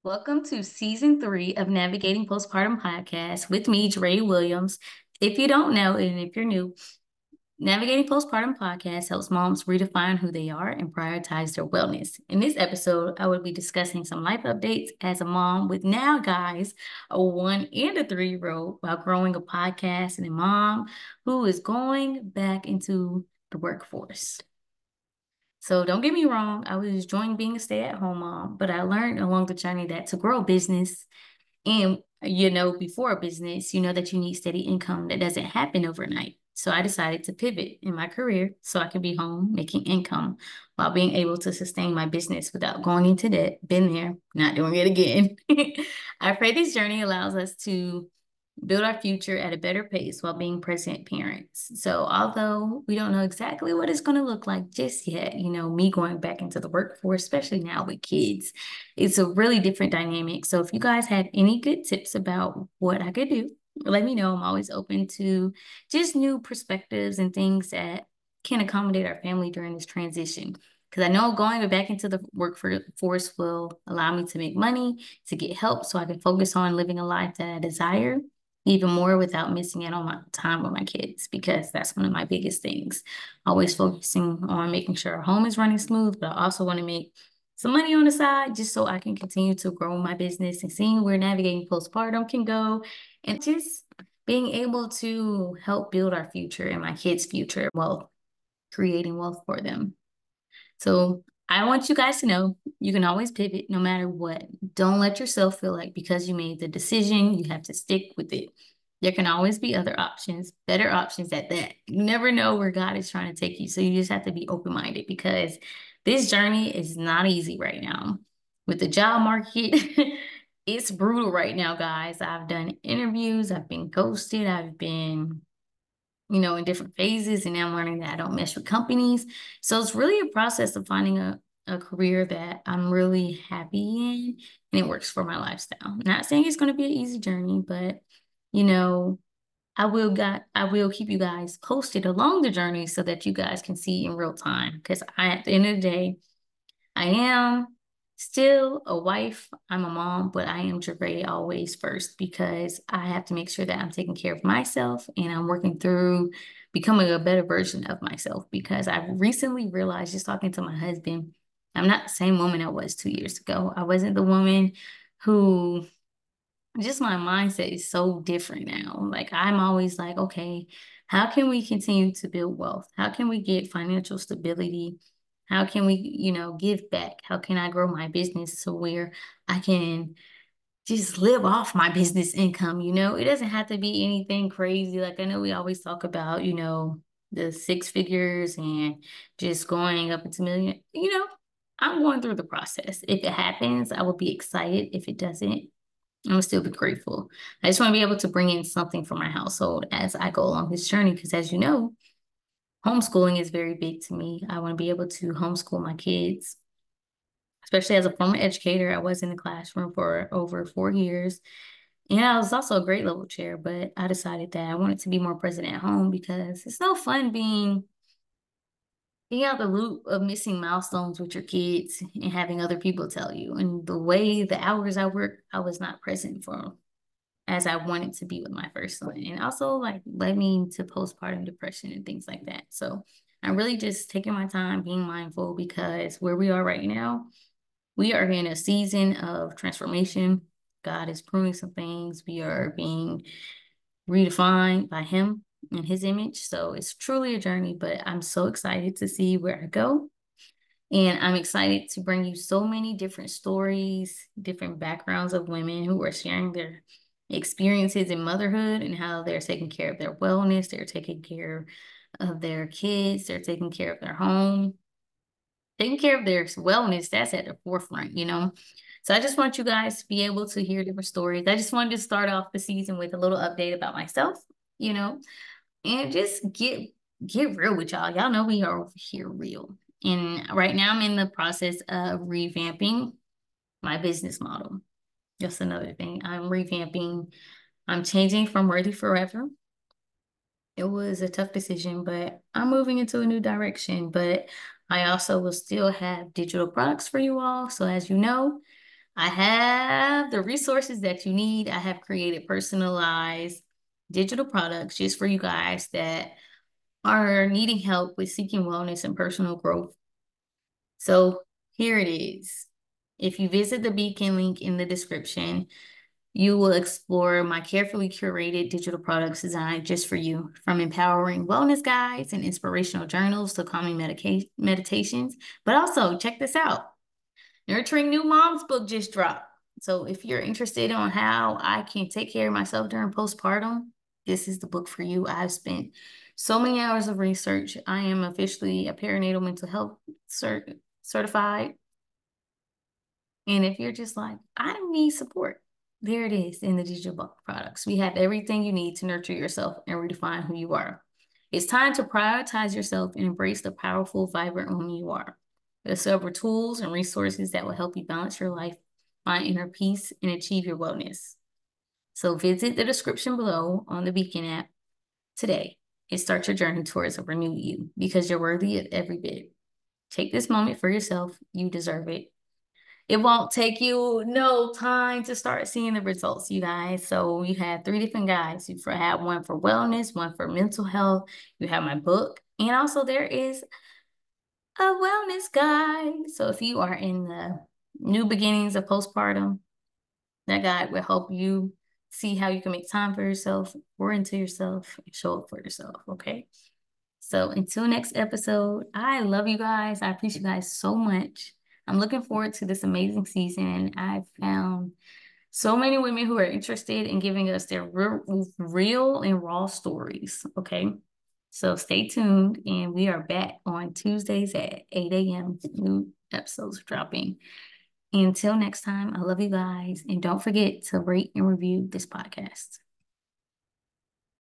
Welcome to season 3 of Navigating Postpartum Podcast with me, Dre Williams. If you don't know, and if you're new, Navigating Postpartum Podcast helps moms redefine who they are and prioritize their wellness. In this episode, I will be discussing some life updates as a mom with now, guys, a 1 and a 3-year-old while growing a podcast and a mom who is going back into the workforce. So don't get me wrong, I was enjoying being a stay-at-home mom, but I learned along the journey that to grow a business and before a business, that you need steady income that doesn't happen overnight. So I decided to pivot in my career so I could be home making income while being able to sustain my business without going into debt. Been there, not doing it again. I pray this journey allows us to build our future at a better pace while being present parents. So, although we don't know exactly what it's going to look like just yet, me going back into the workforce, especially now with kids, it's a really different dynamic. So, if you guys have any good tips about what I could do, let me know. I'm always open to just new perspectives and things that can accommodate our family during this transition. Because I know going back into the workforce will allow me to make money, to get help so I can focus on living a life that I desire even more without missing out on my time with my kids, because that's one of my biggest things. Always focusing on making sure our home is running smooth, but I also want to make some money on the side just so I can continue to grow my business and seeing where navigating postpartum can go and just being able to help build our future and my kids' future, wealth, creating wealth for them. So I want you guys to know you can always pivot no matter what. Don't let yourself feel like because you made the decision, you have to stick with it. There can always be other options, better options at that. You never know where God is trying to take you. So you just have to be open-minded because this journey is not easy right now. With the job market, it's brutal right now, guys. I've done interviews, I've been ghosted, I've been in different phases. And now I'm learning that I don't mess with companies. So it's really a process of finding a career that I'm really happy in and it works for my lifestyle. Not saying it's going to be an easy journey, but you know, I will keep you guys posted along the journey so that you guys can see in real time. Because at the end of the day, I am still a wife, I'm a mom, but I am Jeray always first because I have to make sure that I'm taking care of myself and I'm working through becoming a better version of myself because I've recently realized just talking to my husband, I'm not the same woman I was 2 years ago. I wasn't the woman who just my mindset is so different now. Like I'm always like, okay, how can we continue to build wealth? How can we get financial stability? How can we, give back? How can I grow my business so where I can just live off my business income? It doesn't have to be anything crazy. Like I know we always talk about, the six figures and just going up into million. I'm going through the process. If it happens, I will be excited. If it doesn't, I'm gonna still be grateful. I just want to be able to bring in something for my household as I go along this journey. Because as you know, homeschooling is very big to me. I want to be able to homeschool my kids, especially as a former educator. I was in the classroom for over 4 years. And I was also a grade level chair, but I decided that I wanted to be more present at home because it's no fun being out the loop of missing milestones with your kids and having other people tell you. And the way the hours I work, I was not present for as I wanted to be with my first son. And also like led me to postpartum depression and things like that. So I'm really just taking my time, being mindful because where we are right now, we are in a season of transformation. God is pruning some things. We are being redefined by him and his image. So it's truly a journey, but I'm so excited to see where I go. And I'm excited to bring you so many different stories, different backgrounds of women who are sharing their experiences in motherhood and how they're taking care of their wellness, they're taking care of their kids, they're taking care of their home, taking care of their wellness. That's at the forefront. So I just want you guys to be able to hear different stories. I just wanted to start off the season with a little update about myself, you know, and just get real with y'all. Y'all know we are over here real. And right now I'm in the process of revamping my business model. That's another thing. I'm changing from Worthy Forever. It was a tough decision, but I'm moving into a new direction. But I also will still have digital products for you all. So as you know, I have the resources that you need. I have created personalized digital products just for you guys that are needing help with seeking wellness and personal growth. So here it is. If you visit the Beacon link in the description, you will explore my carefully curated digital products designed just for you, from empowering wellness guides and inspirational journals to calming meditations. But also, check this out. Nurturing New Moms book just dropped. So if you're interested on how I can take care of myself during postpartum, this is the book for you. I've spent so many hours of research. I am officially a perinatal mental health certified. And if you're just like, I need support, there it is in the digital book products. We have everything you need to nurture yourself and redefine who you are. It's time to prioritize yourself and embrace the powerful, vibrant woman you are. There's several tools and resources that will help you balance your life, find inner peace, and achieve your wellness. So visit the description below on the Beacon app today and start your journey towards a renewed you, because you're worthy of every bit. Take this moment for yourself. You deserve it. It won't take you no time to start seeing the results, you guys. So you have 3 different guides. You have one for wellness, one for mental health. You have my book, and also there is a wellness guide. So if you are in the new beginnings of postpartum, that guide will help you see how you can make time for yourself, pour into yourself, and show up for yourself. Okay. So until next episode, I love you guys. I appreciate you guys so much. I'm looking forward to this amazing season. I've found so many women who are interested in giving us their real and raw stories. Okay. So stay tuned, and we are back on Tuesdays at 8 a.m. New episodes dropping. Until next time, I love you guys. And don't forget to rate and review this podcast.